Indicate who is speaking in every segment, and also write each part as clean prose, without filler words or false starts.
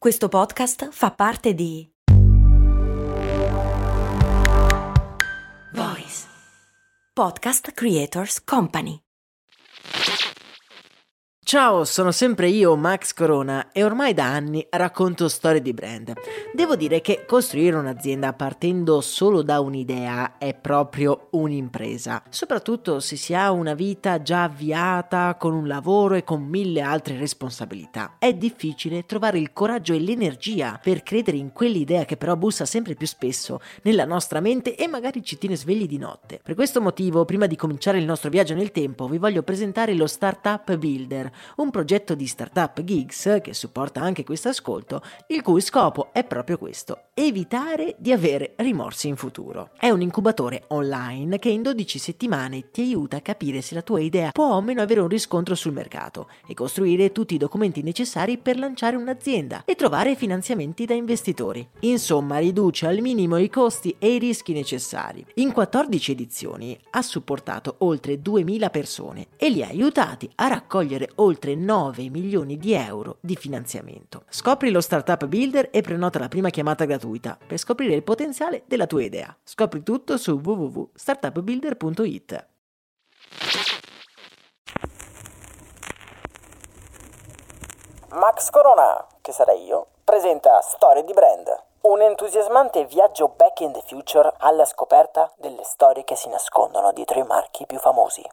Speaker 1: Questo podcast fa parte di Voice Podcast Creators Company.
Speaker 2: Ciao, sono sempre io, Max Corona, e ormai da anni racconto storie di brand. Devo dire che costruire un'azienda partendo solo da un'idea è proprio un'impresa, soprattutto se si ha una vita già avviata, con un lavoro e con mille altre responsabilità. È difficile trovare il coraggio e l'energia per credere in quell'idea che però bussa sempre più spesso nella nostra mente e magari ci tiene svegli di notte. Per questo motivo, prima di cominciare il nostro viaggio nel tempo, vi voglio presentare lo Startup Builder, un progetto di Startup Geeks che supporta anche questo ascolto, il cui scopo è proprio questo: evitare di avere rimorsi in futuro. È un incubatore online che in 12 settimane ti aiuta a capire se la tua idea può o meno avere un riscontro sul mercato e costruire tutti i documenti necessari per lanciare un'azienda e trovare finanziamenti da investitori. Insomma, riduce al minimo i costi e i rischi necessari. In 14 edizioni ha supportato oltre 2000 persone e li ha aiutati a raccogliere oltre 9 milioni di euro di finanziamento. Scopri lo Startup Builder e prenota la prima chiamata gratuita per scoprire il potenziale della tua idea. Scopri tutto su www.startupbuilder.it.
Speaker 3: Max Corona, che sarei io, presenta Storie di Brand, un entusiasmante viaggio back in the future alla scoperta delle storie che si nascondono dietro i marchi più famosi.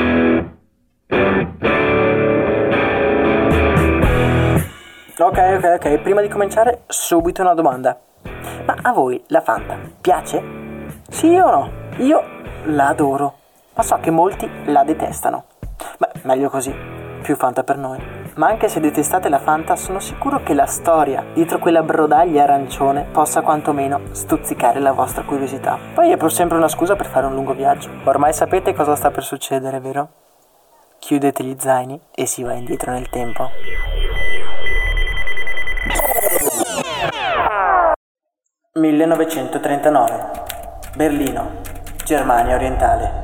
Speaker 3: Ok, prima di cominciare subito una domanda. Ma a voi la Fanta piace? Sì o no? Io la adoro, ma so che molti la detestano. Beh, meglio così, più Fanta per noi. Ma anche se detestate la Fanta, sono sicuro che la storia dietro quella brodaglia arancione possa quantomeno stuzzicare la vostra curiosità. Poi è pur sempre una scusa per fare un lungo viaggio. Ormai sapete cosa sta per succedere, vero? Chiudete gli zaini e si va indietro nel tempo. (1939) Berlino, Germania orientale.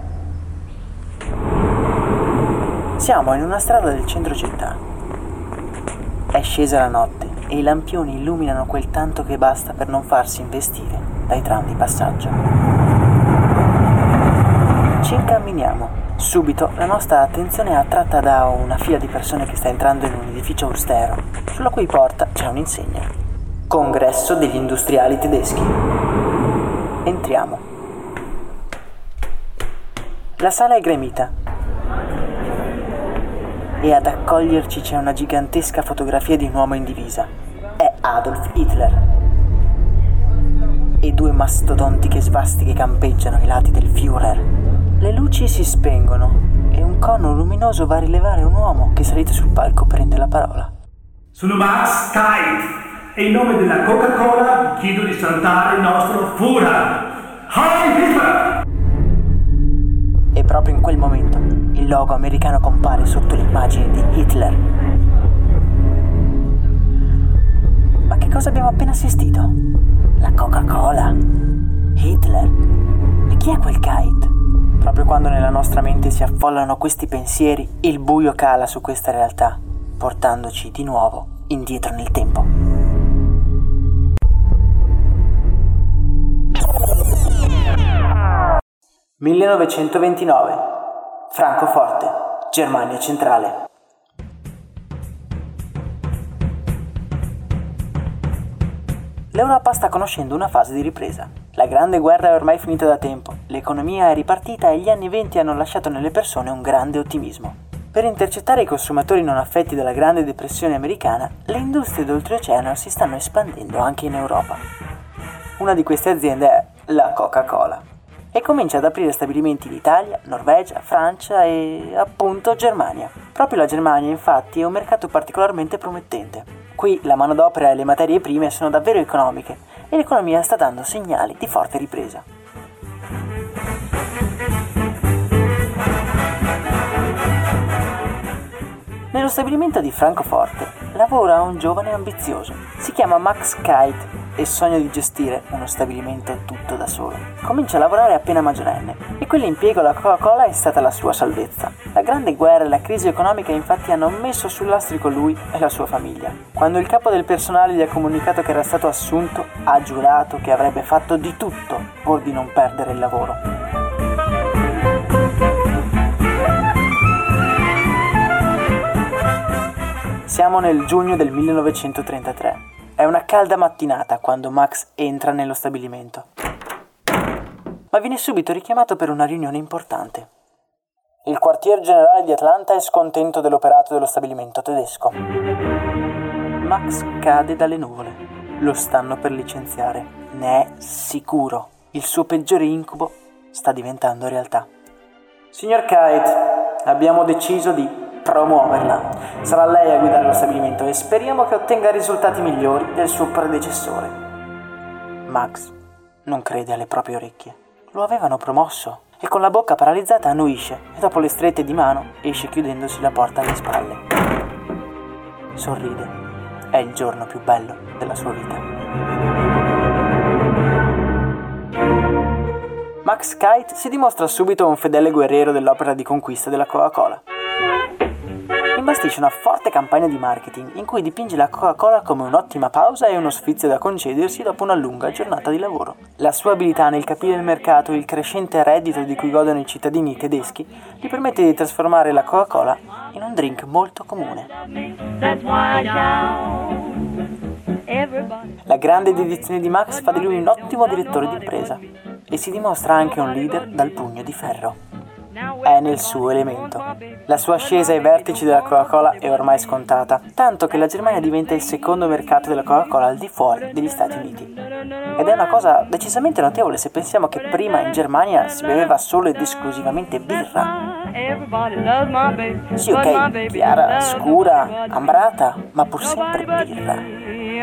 Speaker 3: Siamo in una strada del centro città. È scesa la notte e i lampioni illuminano quel tanto che basta per non farsi investire dai tram di passaggio. Ci incamminiamo. Subito la nostra attenzione è attratta da una fila di persone che sta entrando in un edificio austero, sulla cui porta c'è un'insegna: Congresso degli industriali tedeschi. Entriamo. La sala è gremita e ad accoglierci c'è una gigantesca fotografia di un uomo in divisa. È Adolf Hitler. E due mastodontiche svastiche campeggiano ai lati del Führer. Le luci si spengono e un cono luminoso va a rilevare un uomo che salito sul palco prende la parola.
Speaker 4: Sono Max Kite e in nome della Coca-Cola chiedo di salutare il nostro Führer. Heil Hitler!
Speaker 3: E proprio in quel momento il logo americano compare sotto l'immagine di Hitler. Ma che cosa abbiamo appena assistito? La Coca-Cola? Hitler? E chi è quel Kite? Proprio quando nella nostra mente si affollano questi pensieri, il buio cala su questa realtà, portandoci di nuovo indietro nel tempo. (1929) Francoforte, Germania centrale. L'Europa sta conoscendo una fase di ripresa. La grande guerra è ormai finita da tempo, l'economia è ripartita e gli anni '20 hanno lasciato nelle persone un grande ottimismo. Per intercettare i consumatori non affetti dalla Grande Depressione americana, le industrie d'oltreoceano si stanno espandendo anche in Europa. Una di queste aziende è la Coca-Cola e comincia ad aprire stabilimenti in Italia, Norvegia, Francia e appunto Germania. Proprio la Germania, infatti, è un mercato particolarmente promettente. Qui la manodopera e le materie prime sono davvero economiche e l'economia sta dando segnali di forte ripresa. Nello stabilimento di Francoforte lavora un giovane ambizioso. Si chiama Max Kite e sogna di gestire uno stabilimento tutto da solo. Comincia a lavorare appena maggiorenne e quell'impiego alla Coca-Cola è stata la sua salvezza. La grande guerra e la crisi economica infatti hanno messo sul lastrico lui e la sua famiglia. Quando il capo del personale gli ha comunicato che era stato assunto, ha giurato che avrebbe fatto di tutto pur di non perdere il lavoro. Siamo nel giugno del 1933. È una calda mattinata quando Max entra nello stabilimento. Ma viene subito richiamato per una riunione importante. Il quartier generale di Atlanta è scontento dell'operato dello stabilimento tedesco. Max cade dalle nuvole. Lo stanno per licenziare. Ne è sicuro. Il suo peggiore incubo sta diventando realtà. Signor Kite, abbiamo deciso di promuoverla. Sarà lei a guidare lo stabilimento e speriamo che ottenga risultati migliori del suo predecessore. Max non crede alle proprie orecchie. Lo avevano promosso e con la bocca paralizzata annuisce e dopo le strette di mano esce chiudendosi la porta alle spalle. Sorride. È il giorno più bello della sua vita. Max Kite si dimostra subito un fedele guerriero dell'opera di conquista della Coca-Cola. Imbastisce una forte campagna di marketing in cui dipinge la Coca-Cola come un'ottima pausa e uno sfizio da concedersi dopo una lunga giornata di lavoro. La sua abilità nel capire il mercato e il crescente reddito di cui godono i cittadini tedeschi gli permette di trasformare la Coca-Cola in un drink molto comune. La grande dedizione di Max fa di lui un ottimo direttore d'impresa e si dimostra anche un leader dal pugno di ferro. È nel suo elemento. La sua ascesa ai vertici della Coca-Cola è ormai scontata, tanto che la Germania diventa il secondo mercato della Coca-Cola al di fuori degli Stati Uniti. Ed è una cosa decisamente notevole se pensiamo che prima in Germania si beveva solo ed esclusivamente birra. Sì, ok, chiara, scura, ambrata, ma pur sempre birra.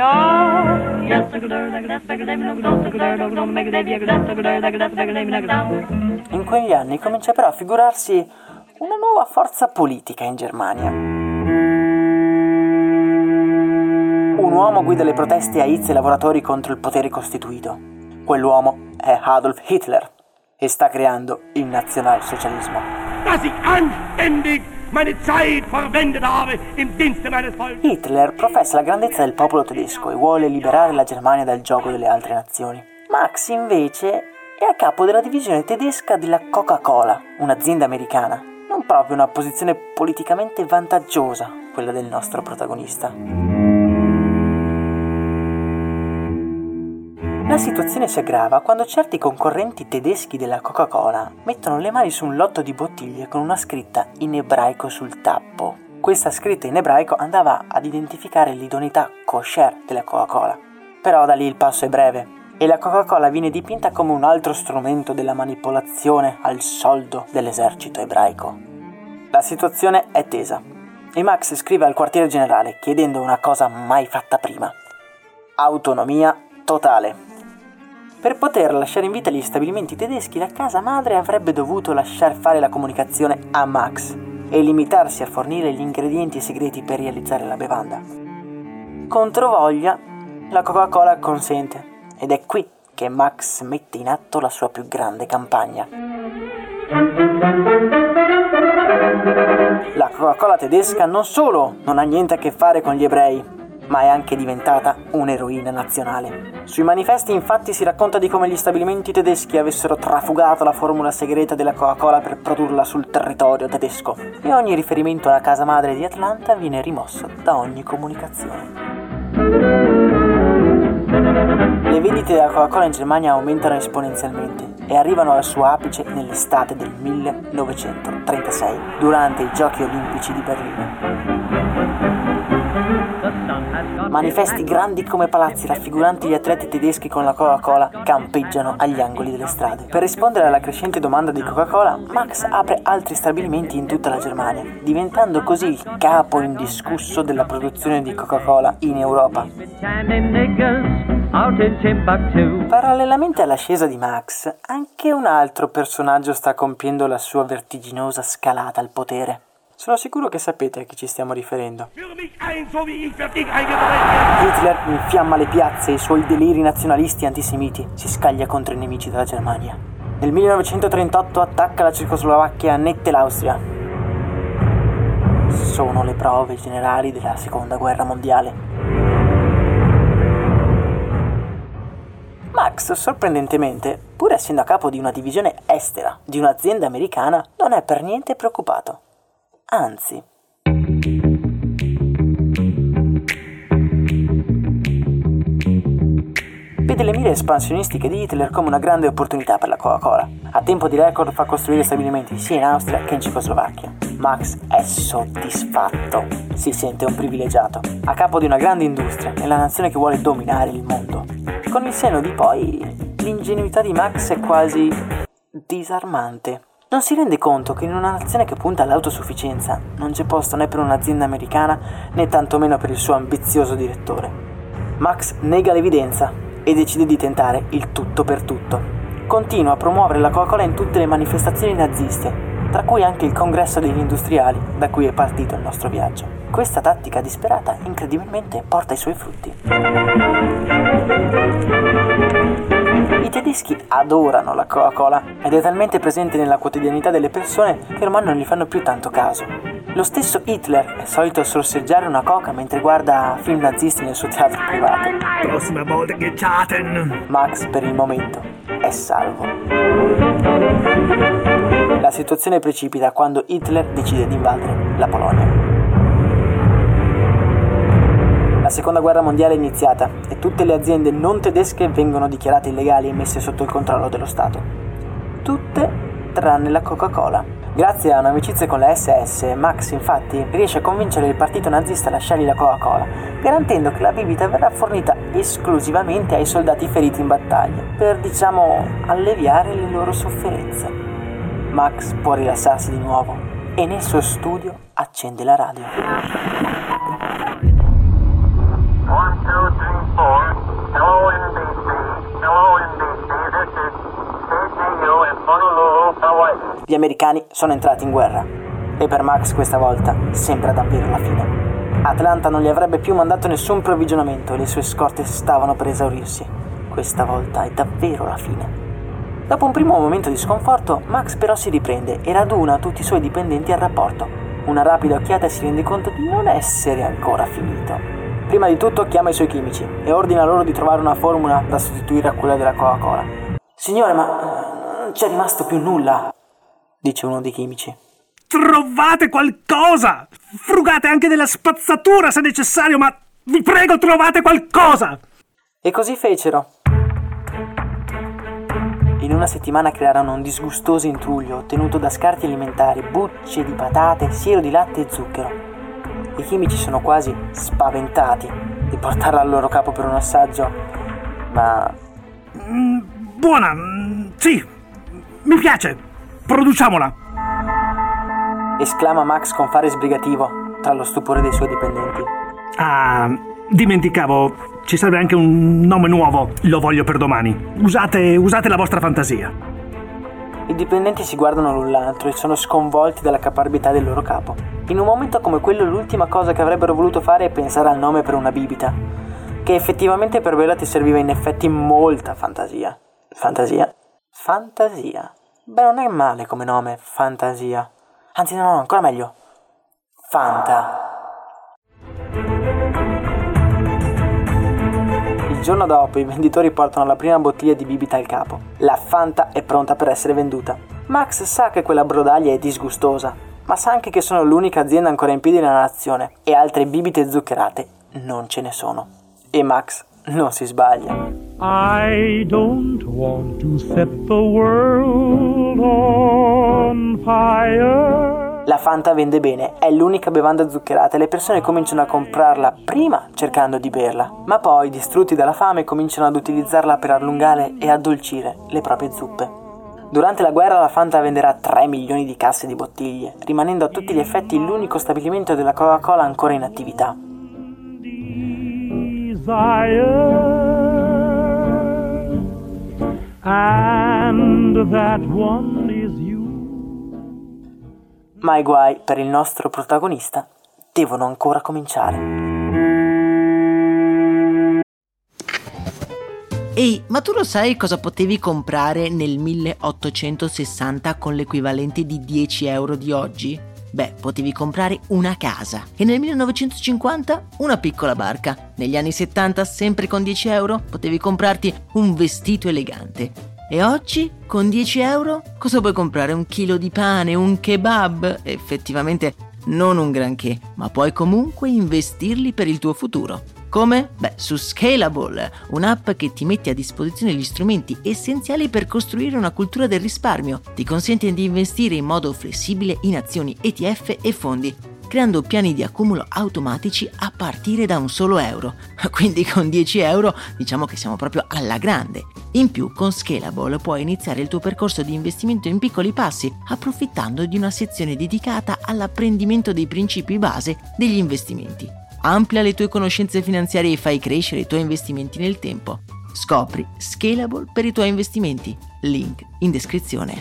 Speaker 3: In quegli anni comincia però a figurarsi una nuova forza politica in Germania. Un uomo guida le proteste a Hitler e lavoratori contro il potere costituito. Quell'uomo è Adolf Hitler e sta creando il nazionalsocialismo. Hitler professa la grandezza del popolo tedesco e vuole liberare la Germania dal gioco delle altre nazioni. Max invece è a capo della divisione tedesca della Coca-Cola, un'azienda americana. Non proprio una posizione politicamente vantaggiosa, quella del nostro protagonista. La situazione si aggrava quando certi concorrenti tedeschi della Coca-Cola mettono le mani su un lotto di bottiglie con una scritta in ebraico sul tappo. Questa scritta in ebraico andava ad identificare l'idoneità kosher della Coca-Cola. Però da lì il passo è breve e la Coca-Cola viene dipinta come un altro strumento della manipolazione al soldo dell'esercito ebraico. La situazione è tesa e Max scrive al quartiere generale chiedendo una cosa mai fatta prima: autonomia totale. Per poter lasciare in vita gli stabilimenti tedeschi, la casa madre avrebbe dovuto lasciar fare la comunicazione a Max e limitarsi a fornire gli ingredienti segreti per realizzare la bevanda. Controvoglia, la Coca-Cola consente ed è qui che Max mette in atto la sua più grande campagna. La Coca-Cola tedesca non solo non ha niente a che fare con gli ebrei, ma è anche diventata un'eroina nazionale. Sui manifesti infatti si racconta di come gli stabilimenti tedeschi avessero trafugato la formula segreta della Coca-Cola per produrla sul territorio tedesco e ogni riferimento alla casa madre di Atlanta viene rimosso da ogni comunicazione. Le vendite della Coca-Cola in Germania aumentano esponenzialmente e arrivano al suo apice nell'estate del 1936, durante i Giochi Olimpici di Berlino. Manifesti grandi come palazzi raffiguranti gli atleti tedeschi con la Coca-Cola campeggiano agli angoli delle strade. Per rispondere alla crescente domanda di Coca-Cola, Max apre altri stabilimenti in tutta la Germania, diventando così il capo indiscusso della produzione di Coca-Cola in Europa. Parallelamente all'ascesa di Max, anche un altro personaggio sta compiendo la sua vertiginosa scalata al potere. Sono sicuro che sapete a chi ci stiamo riferendo.
Speaker 4: Führe mich ein, so wie ich für dich eingesetzt bin.
Speaker 3: Hitler infiamma le piazze e i suoi deliri nazionalisti e antisemiti, si scaglia contro i nemici della Germania. Nel 1938 attacca la Cecoslovacchia e annette l'Austria. Sono le prove generali della Seconda Guerra Mondiale. Max, sorprendentemente, pur essendo a capo di una divisione estera di un'azienda americana, non è per niente preoccupato. Anzi. Vede le mire espansionistiche di Hitler come una grande opportunità per la Coca-Cola. A tempo di record fa costruire stabilimenti sia in Austria che in Cecoslovacchia. Max è soddisfatto, si sente un privilegiato, a capo di una grande industria nella nazione che vuole dominare il mondo. Con il senno di poi, l'ingenuità di Max è quasi disarmante. Non si rende conto che in una nazione che punta all'autosufficienza non c'è posto né per un'azienda americana né tantomeno per il suo ambizioso direttore. Max nega l'evidenza e decide di tentare il tutto per tutto. Continua a promuovere la Coca-Cola in tutte le manifestazioni naziste, tra cui anche il congresso degli industriali da cui è partito il nostro viaggio. Questa tattica disperata incredibilmente porta i suoi frutti. I tedeschi adorano la Coca-Cola ed è talmente presente nella quotidianità delle persone che ormai non gli fanno più tanto caso. Lo stesso Hitler è solito sorseggiare una coca mentre guarda film nazisti nel suo teatro privato.
Speaker 4: Prossima volta gezaten.
Speaker 3: Max per il momento è salvo. La situazione precipita quando Hitler decide di invadere la Polonia. La seconda guerra mondiale è iniziata e tutte le aziende non tedesche vengono dichiarate illegali e messe sotto il controllo dello Stato. Tutte tranne la Coca-Cola. Grazie a un'amicizia con la SS, Max infatti riesce a convincere il partito nazista a lasciargli la Coca-Cola, garantendo che la bibita verrà fornita esclusivamente ai soldati feriti in battaglia, per, alleviare le loro sofferenze. Max può rilassarsi di nuovo e nel suo studio accende la radio.
Speaker 5: 1, 2, 3, 4. Hello NBC. Hello NBC. This is CTU in Honolulu, Hawaii.
Speaker 3: Gli americani sono entrati in guerra e per Max questa volta sembra davvero la fine. Atlanta non gli avrebbe più mandato nessun provvigionamento e le sue scorte stavano per esaurirsi. Questa volta è davvero la fine. Dopo un primo momento di sconforto, Max però si riprende e raduna tutti i suoi dipendenti al rapporto. Una rapida occhiata e si rende conto di non essere ancora finito. Prima di tutto chiama i suoi chimici e ordina loro di trovare una formula da sostituire a quella della Coca-Cola. Signore, ma non c'è rimasto più nulla, dice uno dei chimici.
Speaker 4: Trovate qualcosa! Frugate anche della spazzatura se necessario, ma vi prego trovate qualcosa!
Speaker 3: E così fecero. In una settimana crearono un disgustoso intruglio ottenuto da scarti alimentari, bucce di patate, siero di latte e zucchero. I chimici sono quasi spaventati di portarla al loro capo per un assaggio, ma...
Speaker 4: Buona, sì, mi piace, produciamola!
Speaker 3: Esclama Max con fare sbrigativo tra lo stupore dei suoi dipendenti.
Speaker 4: Ah, dimenticavo, ci serve anche un nome nuovo, lo voglio per domani. Usate la vostra fantasia.
Speaker 3: I dipendenti si guardano l'un l'altro e sono sconvolti dalla caparbietà del loro capo. In un momento come quello l'ultima cosa che avrebbero voluto fare è pensare al nome per una bibita, che effettivamente per Bella ti serviva in effetti molta fantasia. Fantasia? Fantasia. Beh, non è male come nome, fantasia. Anzi no, ancora meglio. Fanta. Il giorno dopo i venditori portano la prima bottiglia di bibita al capo. La Fanta è pronta per essere venduta. Max sa che quella brodaglia è disgustosa, ma sa anche che sono l'unica azienda ancora in piedi nella nazione e altre bibite zuccherate non ce ne sono. E Max non si sbaglia.
Speaker 6: I don't want to set the world on fire.
Speaker 3: La Fanta vende bene, è l'unica bevanda zuccherata e le persone cominciano a comprarla prima cercando di berla, ma poi, distrutti dalla fame, cominciano ad utilizzarla per allungare e addolcire le proprie zuppe. Durante la guerra la Fanta venderà 3 milioni di casse di bottiglie, rimanendo a tutti gli effetti l'unico stabilimento della Coca-Cola ancora in attività.
Speaker 6: And that one is you.
Speaker 3: Ma i guai per il nostro protagonista devono ancora cominciare.
Speaker 2: Ehi, ma tu lo sai cosa potevi comprare nel 1860 con l'equivalente di 10 euro di oggi? Beh, potevi comprare una casa e nel 1950 una piccola barca. Negli anni 70, sempre con 10 euro, potevi comprarti un vestito elegante. E oggi, con 10 euro, cosa puoi comprare? Un chilo di pane, un kebab? Effettivamente non un granché, ma puoi comunque investirli per il tuo futuro. Come? Beh, su Scalable, un'app che ti mette a disposizione gli strumenti essenziali per costruire una cultura del risparmio. Ti consente di investire in modo flessibile in azioni, ETF e fondi, creando piani di accumulo automatici a partire da un solo euro. Quindi con 10 euro diciamo che siamo proprio alla grande. In più, con Scalable puoi iniziare il tuo percorso di investimento in piccoli passi, approfittando di una sezione dedicata all'apprendimento dei principi base degli investimenti. Amplia le tue conoscenze finanziarie e fai crescere i tuoi investimenti nel tempo. Scopri Scalable per i tuoi investimenti. Link in descrizione.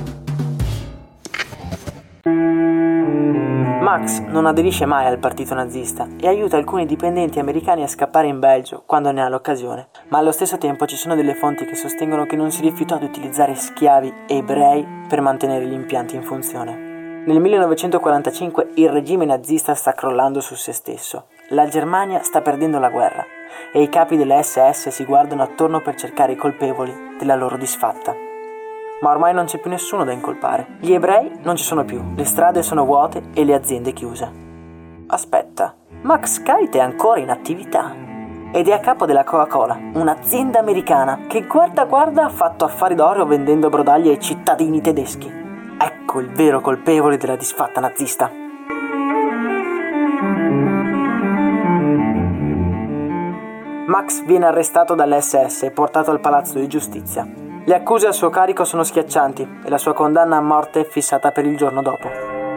Speaker 3: Max non aderisce mai al partito nazista e aiuta alcuni dipendenti americani a scappare in Belgio quando ne ha l'occasione, ma allo stesso tempo ci sono delle fonti che sostengono che non si rifiutò di utilizzare schiavi ebrei per mantenere gli impianti in funzione. Nel 1945 il regime nazista sta crollando su se stesso, la Germania sta perdendo la guerra e i capi delle SS si guardano attorno per cercare i colpevoli della loro disfatta. Ma ormai non c'è più nessuno da incolpare. Gli ebrei non ci sono più, le strade sono vuote e le aziende chiuse. Aspetta, Max Kite è ancora in attività ed è a capo della Coca-Cola, un'azienda americana che guarda ha fatto affari d'oro vendendo brodaglie ai cittadini tedeschi. Ecco il vero colpevole della disfatta nazista. Max viene arrestato dall'SS e portato al palazzo di giustizia. Le accuse a suo carico sono schiaccianti e la sua condanna a morte è fissata per il giorno dopo.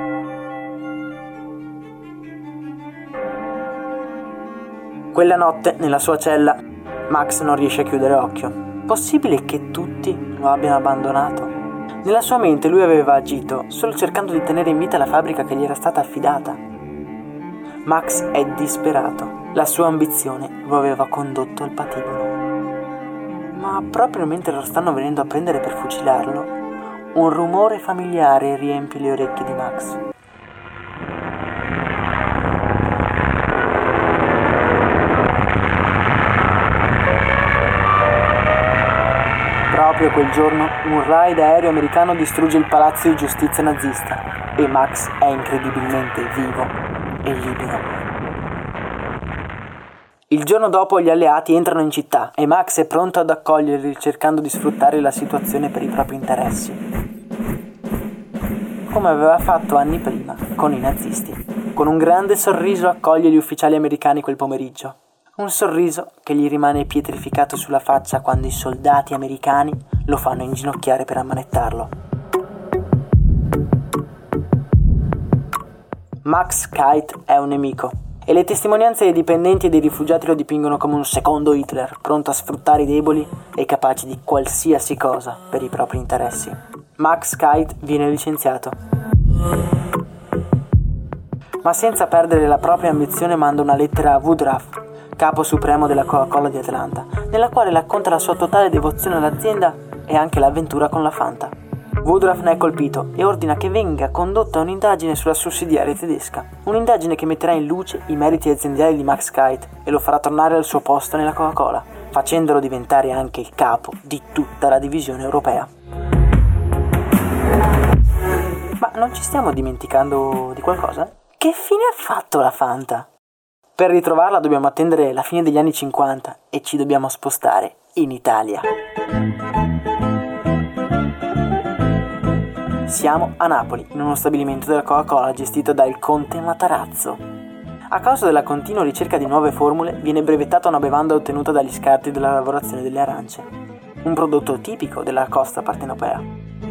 Speaker 3: Quella notte, nella sua cella, Max non riesce a chiudere occhio. Possibile che tutti lo abbiano abbandonato? Nella sua mente lui aveva agito solo cercando di tenere in vita la fabbrica che gli era stata affidata. Max è disperato. La sua ambizione lo aveva condotto al patibolo. Ma proprio mentre lo stanno venendo a prendere per fucilarlo, un rumore familiare riempie le orecchie di Max. Proprio quel giorno un raid aereo americano distrugge il palazzo di giustizia nazista e Max è incredibilmente vivo e libero. Il giorno dopo gli alleati entrano in città e Max è pronto ad accoglierli cercando di sfruttare la situazione per i propri interessi, come aveva fatto anni prima con i nazisti. Con un grande sorriso accoglie gli ufficiali americani quel pomeriggio. Un sorriso che gli rimane pietrificato sulla faccia quando i soldati americani lo fanno inginocchiare per ammanettarlo. Max Kite è un nemico e le testimonianze dei dipendenti e dei rifugiati lo dipingono come un secondo Hitler, pronto a sfruttare i deboli e capace di qualsiasi cosa per i propri interessi. Max Kite viene licenziato, ma senza perdere la propria ambizione manda una lettera a Woodruff, capo supremo della Coca-Cola di Atlanta, nella quale racconta la sua totale devozione all'azienda e anche l'avventura con la Fanta. Woodruff ne è colpito e ordina che venga condotta un'indagine sulla sussidiaria tedesca, un'indagine che metterà in luce i meriti aziendali di Max Kite e lo farà tornare al suo posto nella Coca-Cola, facendolo diventare anche il capo di tutta la divisione europea. Ma non ci stiamo dimenticando di qualcosa? Che fine ha fatto la Fanta? Per ritrovarla dobbiamo attendere la fine degli anni 50 e ci dobbiamo spostare in Italia. Siamo a Napoli, in uno stabilimento della Coca-Cola gestito dal conte Matarazzo. A causa della continua ricerca di nuove formule, viene brevettata una bevanda ottenuta dagli scarti della lavorazione delle arance, un prodotto tipico della costa partenopea.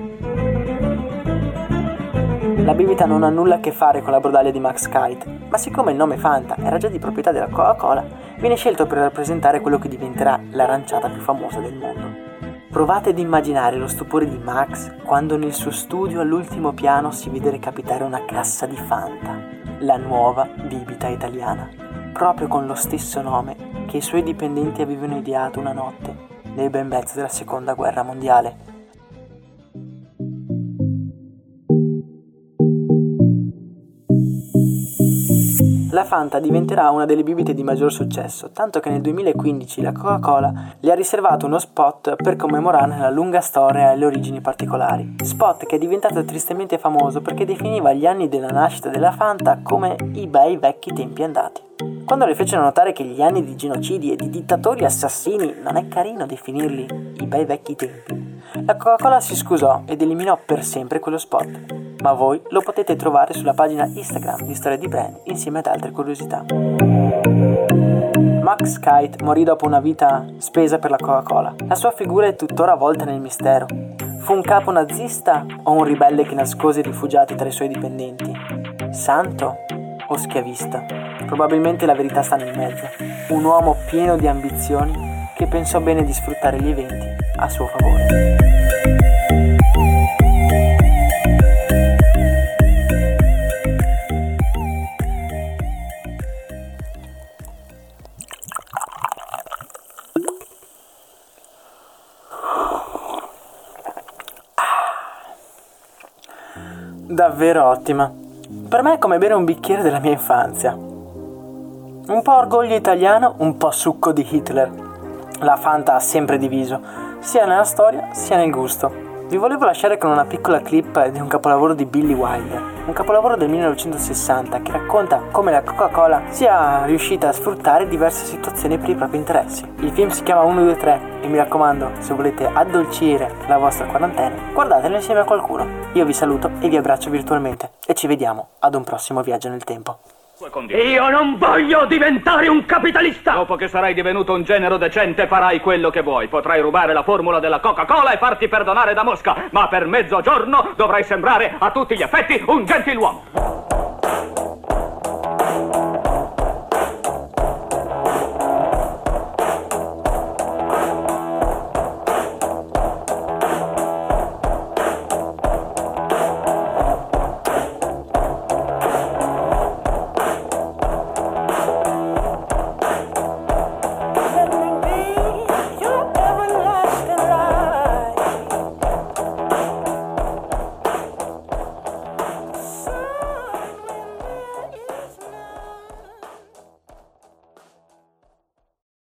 Speaker 3: La bibita non ha nulla a che fare con la brodaglia di Max Kite, ma siccome il nome Fanta era già di proprietà della Coca-Cola, viene scelto per rappresentare quello che diventerà l'aranciata più famosa del mondo. Provate ad immaginare lo stupore di Max quando nel suo studio all'ultimo piano si vede recapitare una cassa di Fanta, la nuova bibita italiana, proprio con lo stesso nome che i suoi dipendenti avevano ideato una notte nel bel mezzo della seconda guerra mondiale. La Fanta diventerà una delle bibite di maggior successo, tanto che nel 2015 la Coca-Cola le ha riservato uno spot per commemorarne la lunga storia e le origini particolari. Spot che è diventato tristemente famoso perché definiva gli anni della nascita della Fanta come i bei vecchi tempi andati. Quando le fecero notare che gli anni di genocidi e di dittatori assassini non è carino definirli i bei vecchi tempi, la Coca-Cola si scusò ed eliminò per sempre quello spot. Ma voi lo potete trovare sulla pagina Instagram di Storie di Brand insieme ad altre curiosità. Max Kite morì dopo una vita spesa per la Coca-Cola. La sua figura è tuttora avvolta nel mistero. Fu un capo nazista o un ribelle che nascose rifugiati tra i suoi dipendenti? Santo o schiavista? Probabilmente la verità sta nel mezzo. Un uomo pieno di ambizioni che pensò bene di sfruttare gli eventi a suo favore. Davvero ottima. Per me è come bere un bicchiere della mia infanzia. Un po' orgoglio italiano, un po' succo di Hitler. La Fanta ha sempre diviso, sia nella storia sia nel gusto. Vi volevo lasciare con una piccola clip di un capolavoro di Billy Wilder, un capolavoro del 1960 che racconta come la Coca-Cola sia riuscita a sfruttare diverse situazioni per i propri interessi. Il film si chiama 1, 2, 3 e mi raccomando, se volete addolcire la vostra quarantena, guardatelo insieme a qualcuno. Io vi saluto e vi abbraccio virtualmente e ci vediamo ad un prossimo viaggio nel tempo.
Speaker 7: Io non voglio diventare un capitalista! Dopo che sarai divenuto un genero decente farai quello che vuoi. Potrai rubare la formula della Coca-Cola e farti perdonare da Mosca, ma per mezzogiorno dovrai sembrare a tutti gli effetti un gentiluomo.